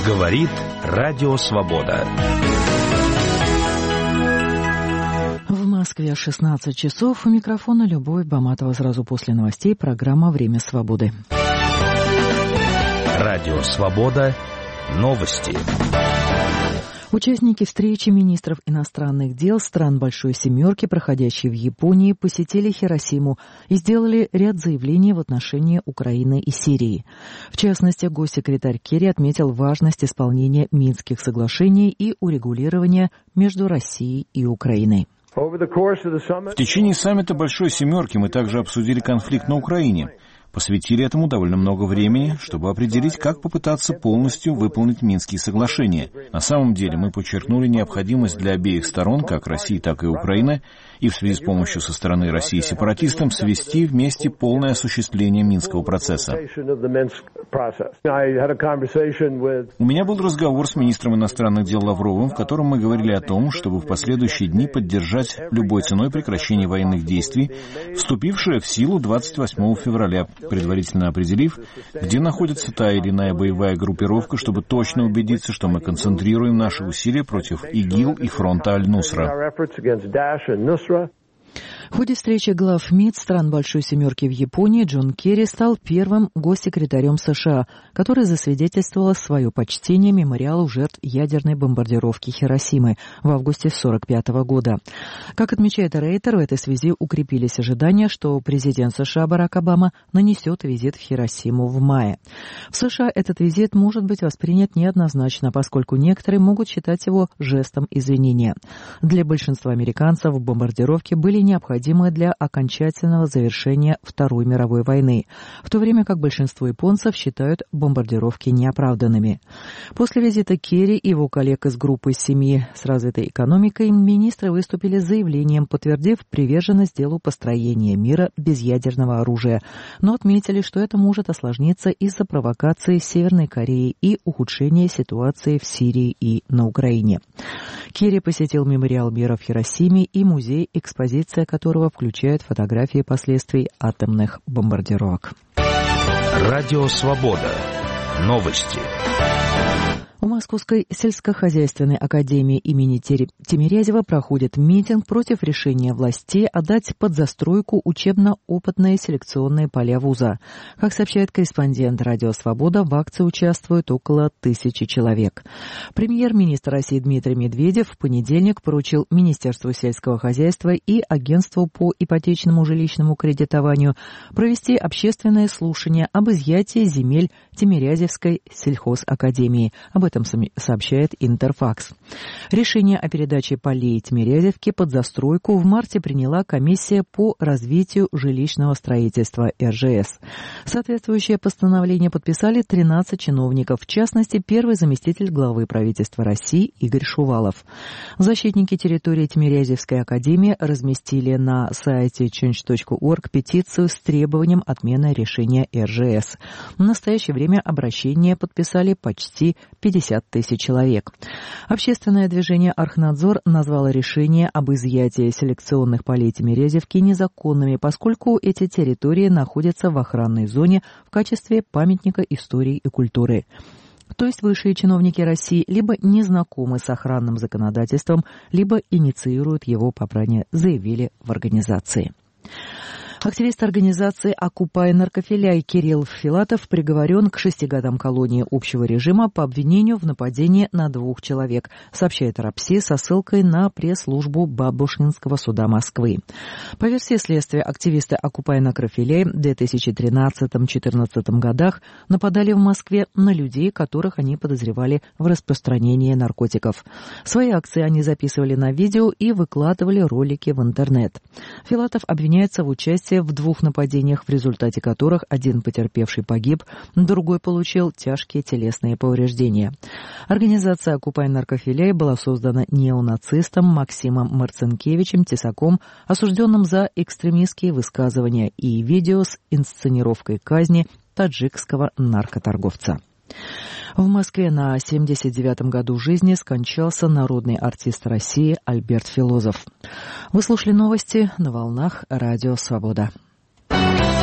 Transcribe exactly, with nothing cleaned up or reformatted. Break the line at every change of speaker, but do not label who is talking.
Говорит Радио Свобода.
В Москве шестнадцать часов. У микрофона Любовь Баматова. Сразу после новостей программа «Время свободы».
Радио Свобода. Новости.
Участники встречи министров иностранных дел стран Большой Семерки, проходящей в Японии, посетили Хиросиму и сделали ряд заявлений в отношении Украины и Сирии. В частности, госсекретарь Керри отметил важность исполнения Минских соглашений и урегулирования между Россией и Украиной.
В течение саммита Большой Семерки мы также обсудили конфликт на Украине. Посвятили этому довольно много времени, чтобы определить, как попытаться полностью выполнить Минские соглашения. На самом деле мы подчеркнули необходимость для обеих сторон, как России, так и Украины, и в связи с помощью со стороны России сепаратистам свести вместе полное осуществление Минского процесса. У меня был разговор с министром иностранных дел Лавровым, в котором мы говорили о том, чтобы в последующие дни поддержать любой ценой прекращение военных действий, вступившее в силу двадцать восьмого февраля, предварительно определив, где находится та или иная боевая группировка, чтобы точно убедиться, что мы концентрируем наши усилия против ИГИЛ и фронта Аль-Нусра.
В ходе встречи глав МИД стран Большой Семерки в Японии Джон Керри стал первым госсекретарем США, который засвидетельствовал свое почтение мемориалу жертв ядерной бомбардировки Хиросимы в августе сорок пятого года. Как отмечает Рейтер, в этой связи укрепились ожидания, что президент США Барак Обама нанесет визит в Хиросиму в мае. В США этот визит может быть воспринят неоднозначно, поскольку некоторые могут считать его жестом извинения. Для большинства американцев бомбардировки были необходимы для окончательного завершения Второй мировой войны, в то время как большинство японцев считают бомбардировки неоправданными. После визита Керри и его коллег из группы семи с развитой экономикой министры выступили с заявлением, подтвердив приверженность делу построения мира без ядерного оружия, но отметили, что это может осложниться из-за провокации Северной Кореи и ухудшения ситуации в Сирии и на Украине. Керри посетил мемориал мира в Хиросиме и музей, экспозиция которого включает фотографии последствий атомных бомбардировок.
Радио Свобода. Новости.
У Московской сельскохозяйственной академии имени Тимирязева проходит митинг против решения властей отдать под застройку учебно-опытные селекционные поля вуза. Как сообщает корреспондент «Радио Свобода», в акции участвуют около тысячи человек. Премьер-министр России Дмитрий Медведев в понедельник поручил Министерству сельского хозяйства и Агентству по ипотечному жилищному кредитованию провести общественное слушание об изъятии земель Тимирязевской сельхозакадемии. Об этом сообщает Интерфакс. Решение о передаче полей Тимирязевки под застройку в марте приняла комиссия по развитию жилищного строительства эр жэ эс. Соответствующее постановление подписали тринадцать чиновников, в частности, первый заместитель главы правительства России Игорь Шувалов. Защитники территории Тимирязевской академии разместили на сайте ченч точка орг петицию с требованием отмены решения эр жэ эс. В настоящее время обращение подписали почти пятьдесят тысяч человек. Общественное движение «Архнадзор» назвало решение об изъятии селекционных полей Тимирязевки незаконными, поскольку эти территории находятся в охранной зоне в качестве памятника истории и культуры. То есть высшие чиновники России либо не знакомы с охранным законодательством, либо инициируют его попрание, заявили в организации. Активист организации «Окупай наркофиляй» Кирилл Филатов приговорен к шести годам колонии общего режима по обвинению в нападении на двух человек, сообщает РАПСИ со ссылкой на пресс-службу Бабушкинского суда Москвы. По версии следствия, активисты «Окупай наркофиляй» в две тысячи тринадцатом — две тысячи четырнадцатом годах нападали в Москве на людей, которых они подозревали в распространении наркотиков. Свои акции они записывали на видео и выкладывали ролики в интернет. Филатов обвиняется в участии в двух нападениях, в результате которых один потерпевший погиб, другой получил тяжкие телесные повреждения. Организация «Окупай наркофиляй» была создана неонацистом Максимом Марцинкевичем Тесаком, осужденным за экстремистские высказывания, и видео с инсценировкой казни таджикского наркоторговца. В Москве на семьдесят девятом году жизни скончался народный артист России Альберт Филозов. Вы слушали новости на волнах Радио Свобода.